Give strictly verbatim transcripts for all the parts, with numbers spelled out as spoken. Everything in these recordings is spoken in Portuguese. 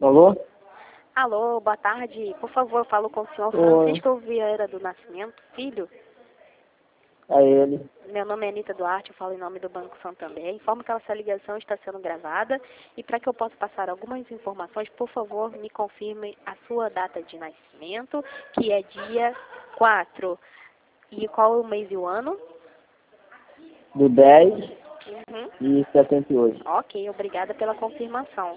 Alô? Alô, boa tarde. Por favor, eu falo com o senhor Oi. Francisco Vieira do Nascimento, filho. A ele. Meu nome é Anita Duarte, eu falo em nome do Banco Santander. Informo que essa ligação está sendo gravada e para que eu possa passar algumas informações, por favor, me confirme a sua data de nascimento, que é dia quatro. E qual é o mês e o ano? Do dez Uhum. e setenta e oito. Ok, obrigada pela confirmação.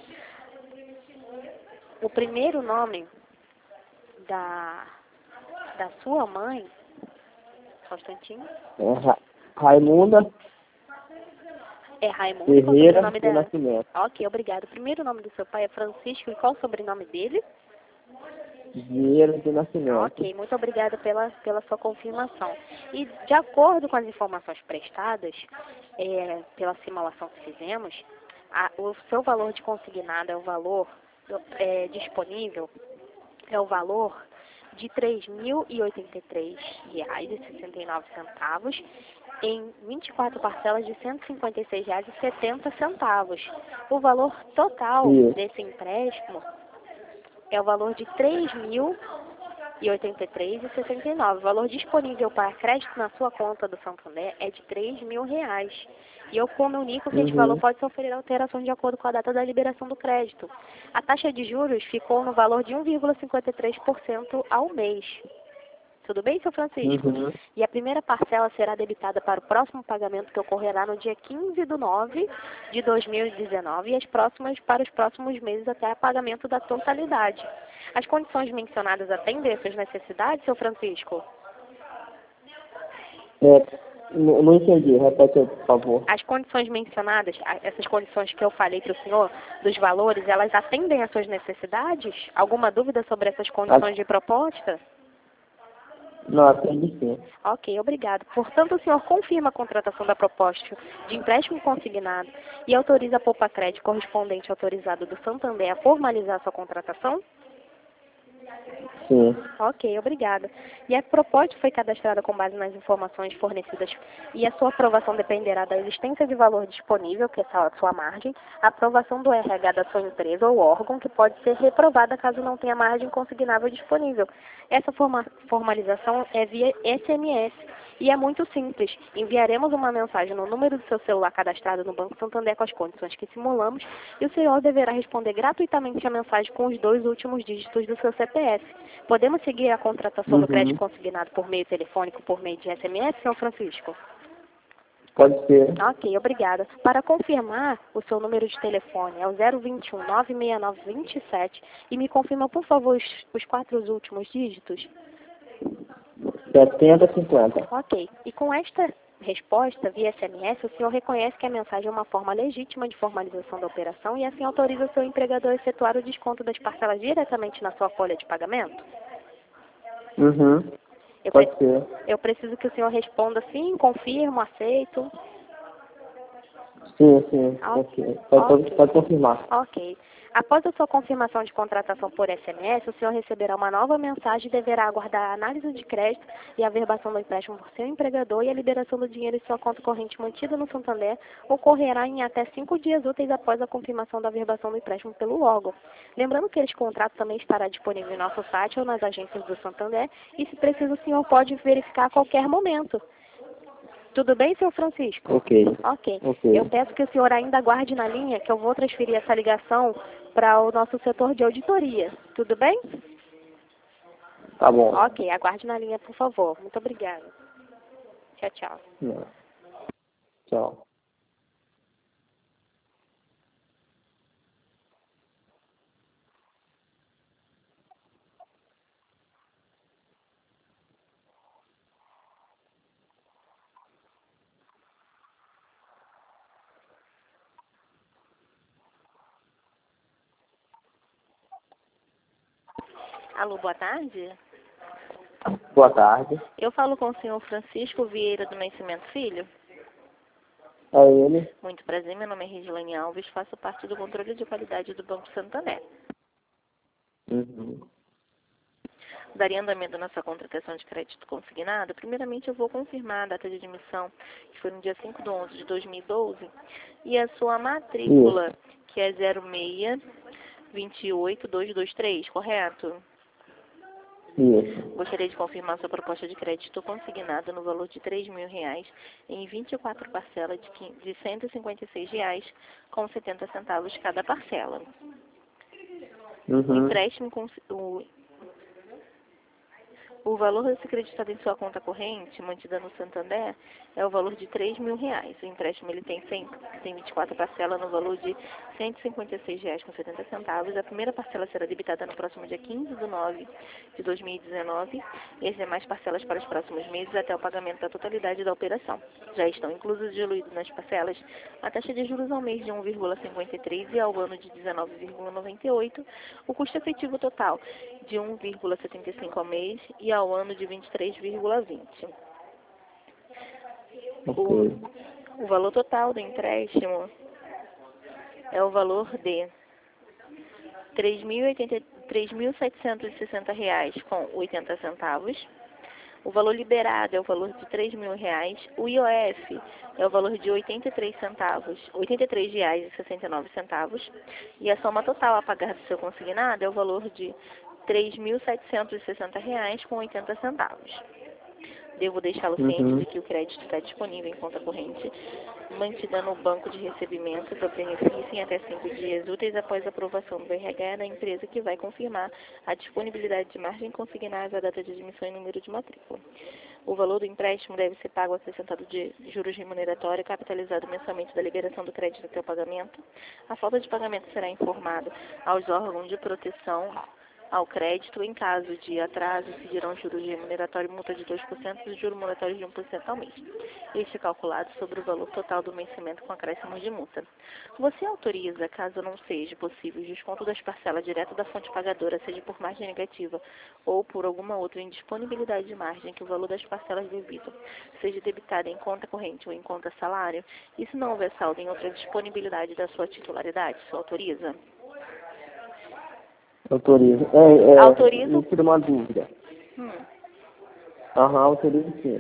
O primeiro nome da, da sua mãe, só um instantinho, É Ra Raimunda é Raimundo, qual é o Ferreira sobrenome do dela? Nascimento. Ok, obrigado. O primeiro nome do seu pai é Francisco e qual o sobrenome dele? Vieira do Nascimento. Ok, muito obrigada pela, pela sua confirmação. E de acordo com as informações prestadas, é, pela simulação que fizemos, a, o seu valor de consignado é o valor do- é, disponível, é o valor de três mil e oitenta e três reais e sessenta e nove centavos em vinte e quatro parcelas de cento e cinquenta e seis reais e setenta centavos. O valor total Isso. desse empréstimo é o valor de três mil e oitenta e três reais e sessenta e nove centavos. O valor disponível para crédito na sua conta do Santander é de três mil reais. E eu comunico que este Uhum. valor pode sofrer alterações de acordo com a data da liberação do crédito. A taxa de juros ficou no valor de um vírgula cinquenta e três por cento ao mês. Tudo bem, seu Francisco? Uhum. E a primeira parcela será debitada para o próximo pagamento que ocorrerá no dia quinze de nove de dois mil e dezenove e as próximas para os próximos meses até o pagamento da totalidade. As condições mencionadas atendem às suas necessidades, seu Francisco? É, não não entendi. Repete aí, por favor. As condições mencionadas, a- essas condições que eu falei para o senhor, dos valores, elas atendem às suas necessidades? Alguma dúvida sobre essas condições de proposta? Não, atende sim. Ok, obrigado. Portanto, o senhor confirma a contratação da proposta de empréstimo consignado e autoriza a Poupa Crédito correspondente autorizado do Santander a formalizar sua contratação? Sim. Ok, obrigada. E a proposta foi cadastrada com base nas informações fornecidas e a sua aprovação dependerá da existência de valor disponível, que é a sua margem, a aprovação do R H da sua empresa ou órgão, que pode ser reprovada caso não tenha margem consignável disponível. Essa forma, formalização é via S M S e é muito simples. Enviaremos uma mensagem no número do seu celular cadastrado no Banco Santander com as condições que simulamos e o senhor deverá responder gratuitamente a mensagem com os dois últimos dígitos do seu C P F. Podemos seguir a contratação do crédito Uhum. consignado por meio telefônico, por meio de S M S, senhor Francisco? Pode ser. Ok, obrigada. Para confirmar, o seu número de telefone é o zero vinte e um, nove seis nove, dois sete e me confirma, por favor, os, os quatro últimos dígitos. setenta, cinquenta. Ok. E com esta resposta via S M S, o senhor reconhece que a mensagem é uma forma legítima de formalização da operação e assim autoriza o seu empregador a efetuar o desconto das parcelas diretamente na sua folha de pagamento? Uhum. Eu, Pode pre- ser. eu preciso que o senhor responda sim, confirmo, aceito. Sim, sim. Ah, Ok. Pode, pode, ok. pode confirmar. Ok. Após a sua confirmação de contratação por S M S, o senhor receberá uma nova mensagem e deverá aguardar a análise de crédito e a averbação do empréstimo por seu empregador e a liberação do dinheiro em sua conta corrente mantida no Santander ocorrerá em até cinco dias úteis após a confirmação da averbação do empréstimo pelo órgão. Lembrando que este contrato também estará disponível em nosso site ou nas agências do Santander e, se preciso, o senhor pode verificar a qualquer momento. Tudo bem, senhor Francisco? Ok. Ok. Ok. Eu peço que o senhor ainda aguarde na linha, que eu vou transferir essa ligação para o nosso setor de auditoria. Tudo bem? Tá bom. Ok, aguarde na linha, por favor. Muito obrigada. Tchau, tchau. Não. Tchau. Alô, boa tarde. Boa tarde. Eu falo com o senhor Francisco Vieira do Nascimento Filho. É ele. Muito prazer, meu nome é Regiane Alves, faço parte do controle de qualidade do Banco Santander. Uhum. Daria andamento na sua contratação de crédito consignado, primeiramente eu vou confirmar a data de admissão, que foi no dia cinco de onze de dois mil e doze, e a sua matrícula, que é zero seis vinte e oito mil duzentos e vinte e três, correto? Isso. Gostaria de confirmar sua proposta de crédito consignada no valor de três mil reais em vinte e quatro parcelas de quin- de cento e cinquenta e seis reais com setenta centavos cada parcela. O Uhum. empréstimo com o, o valor a ser creditado em sua conta corrente, mantida no Santander, é o valor de três mil reais. O empréstimo ele tem, cem, tem vinte e quatro parcelas no valor de cento e cinquenta e seis reais com setenta centavos. A primeira parcela será debitada no próximo dia quinze de nove de dois mil e dezenove e as demais parcelas para os próximos meses até o pagamento da totalidade da operação. Já estão inclusos e diluídos nas parcelas a taxa de juros ao mês de um vírgula cinquenta e três e ao ano de dezenove vírgula noventa e oito, o custo efetivo total de um vírgula setenta e cinco ao mês e ao ano de vinte e três vírgula vinte. Ok. O, o valor total do empréstimo é o valor de três mil setecentos e sessenta reais com oitenta centavos. O valor liberado é o valor de três mil reais. O I O F é o valor de oitenta e três centavos, oitenta e três reais e sessenta e nove centavos. E a soma total a pagar do seu consignado é o valor de três mil setecentos e sessenta reais com oitenta centavos. Devo deixá-lo ciente Uhum. de que o crédito está disponível em conta corrente, mantida no banco de recebimento do benefício em até cinco dias úteis após a aprovação do R H da empresa, que vai confirmar a disponibilidade de margem consignável, a data de admissão e número de matrícula. O valor do empréstimo deve ser pago acrescentado de juros remuneratórios, capitalizado mensalmente da liberação do crédito até o pagamento. A falta de pagamento será informado aos órgãos de proteção ao crédito. Em caso de atraso, se dirão juros remuneratórios, multa de dois por cento e juros moratórios de um por cento ao mês. Este é calculado sobre o valor total do vencimento com acréscimos de multa. Você autoriza, caso não seja possível, o desconto das parcelas direto da fonte pagadora, seja por margem negativa ou por alguma outra indisponibilidade de margem, que o valor das parcelas devido seja debitado em conta corrente ou em conta salário, e se não houver saldo em outra disponibilidade da sua titularidade, você autoriza? Autorizo. É, é, Autorizo. me tira uma dúvida. Hum. Aham, autorizo sim.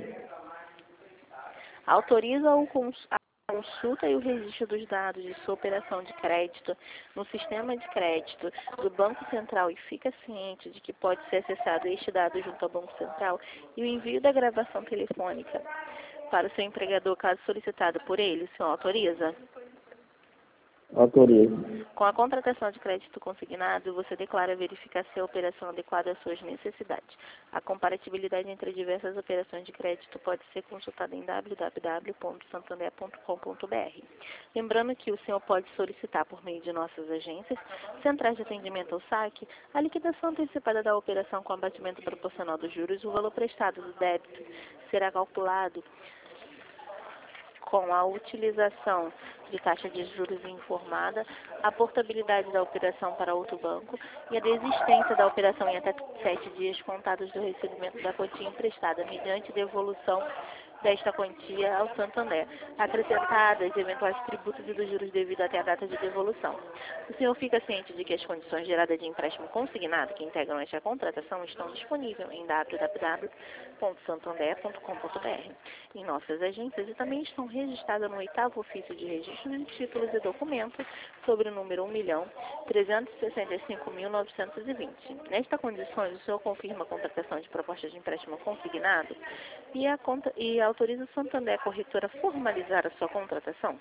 Autoriza o cons- a consulta e o registro dos dados de sua operação de crédito no sistema de crédito do Banco Central e fica ciente de que pode ser acessado este dado junto ao Banco Central e o envio da gravação telefônica para o seu empregador, caso solicitado por ele. O senhor autoriza? Autorizo. Com a contratação de crédito consignado, você declara verificar se a operação adequada às suas necessidades. A comparatibilidade entre diversas operações de crédito pode ser consultada em w w w ponto santander ponto com ponto b r. Lembrando que o senhor pode solicitar por meio de nossas agências, centrais de atendimento ao saque, a liquidação antecipada da operação com abatimento proporcional dos juros. O valor prestado do débito será calculado com a utilização de taxa de juros informada, a portabilidade da operação para outro banco e a desistência da operação em até sete dias contados do recebimento da quantia emprestada, mediante devolução desta quantia ao Santander, acrescentadas eventuais tributos e dos juros devido até a data de devolução. O senhor fica ciente de que as condições geradas de empréstimo consignado que integram esta contratação estão disponíveis em w w w ponto santander ponto com ponto b r, em nossas agências, e também estão registradas no oitavo ofício de registro de títulos e documentos sobre o número um milhão trezentos e sessenta e cinco mil novecentos e vinte. Nesta condições, o senhor confirma a contratação de proposta de empréstimo consignado e, a conta, e autoriza o Santander Corretora a formalizar a sua contratação?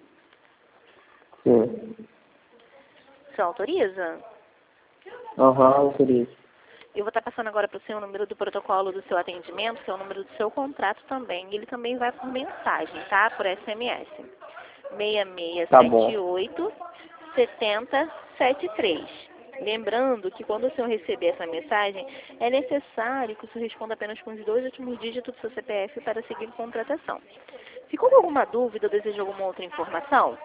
Sim. O senhor autoriza? Aham, autorizo. Eu vou estar passando agora para o senhor o número do protocolo do seu atendimento, que é o número do seu contrato também. Ele também vai por mensagem, tá? Por S M S. seis seis Tá sete bom. oito sete zero sete três. Lembrando que quando o senhor receber essa mensagem, é necessário que o senhor responda apenas com os dois últimos dígitos do seu C P F para seguir a contratação. Ficou com alguma dúvida ou deseja alguma outra informação?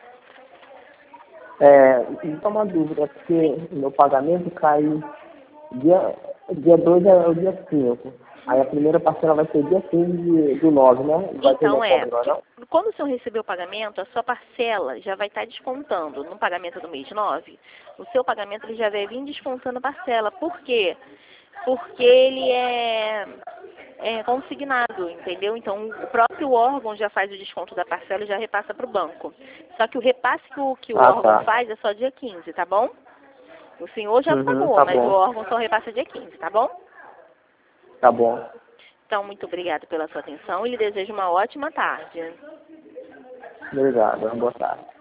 É, só uma dúvida, porque meu pagamento cai dia, dia dois é o dia cinco. Aí a primeira parcela vai ser dia quinze do nove, né? Não vai ter Então é, não, não? quando o senhor receber o pagamento, a sua parcela já vai estar descontando no pagamento do mês nove. O seu pagamento ele já vai vir descontando a parcela. Por quê? Porque ele é, é consignado, entendeu? Então o próprio órgão já faz o desconto da parcela e já repassa para o banco. Só que o repasse que o, que o Ah, órgão tá. faz é só dia quinze, tá bom? O senhor já Uhum, pagou, tá mas bom. o órgão só repassa dia quinze, tá bom? Tá bom. Então, muito obrigada pela sua atenção e lhe desejo uma ótima tarde. Obrigado. Boa tarde.